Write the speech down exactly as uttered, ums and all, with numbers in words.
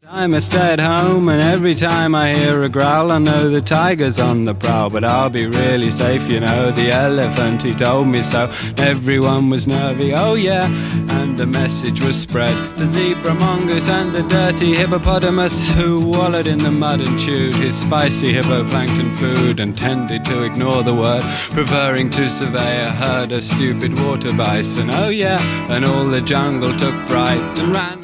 I'm a stay at home, and every time I hear a growl I know the tiger's on the prowl. But I'll be really safe, you know, the elephant, he told me so. Everyone was nervy, oh yeah, and the message was spread. The zebra, mongoose and the dirty hippopotamus, who wallowed in the mud and chewed his spicy hippoplankton food, and tended to ignore the word, preferring to survey a herd of stupid water bison. Oh yeah, and all the jungle took fright and ran.